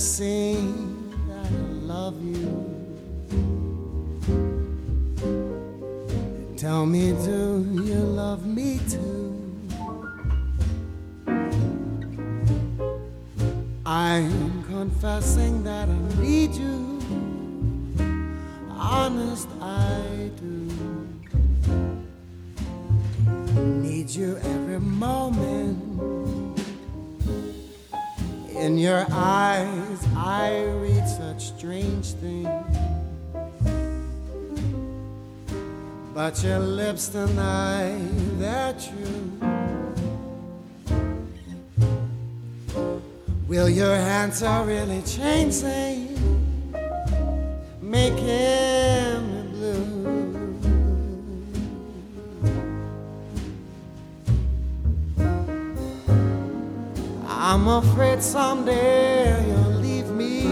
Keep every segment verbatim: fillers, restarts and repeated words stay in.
guessing that I love you. Tell me, do you love me too? I'm confessing that I need you. Honest, I do. Need you every moment. In your eyes, I read such strange things. But your lips deny they're true. Will your answer really change things? Making me blue. I'm afraid someday you'll leave me,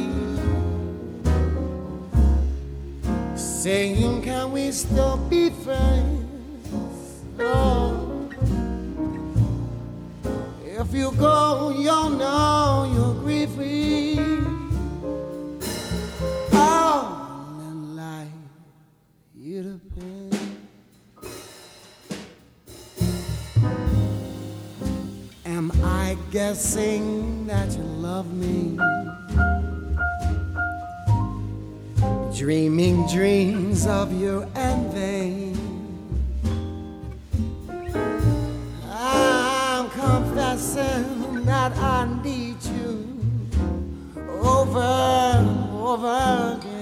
saying, can we still be friends? Oh, if you go, you'll know you'll grieve me. Oh, and life, you depend. Am I guessing that you love me? Dreaming dreams of you and vain. I'm confessing that I need you over and over again.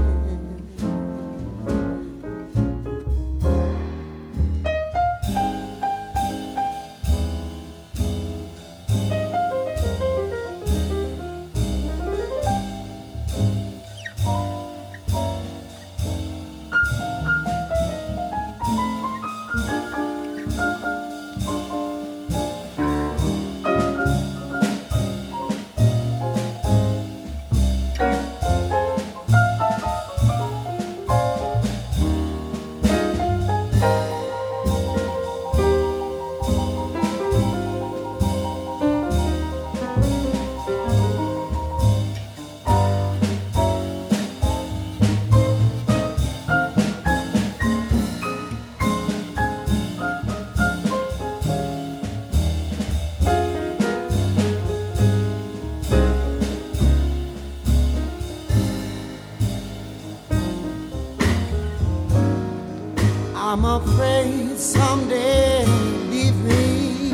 I'm afraid someday you'll leave me,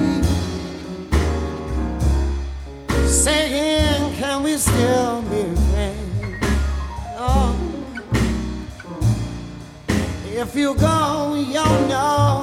saying, can we still be friends? Oh, if you go, you'll know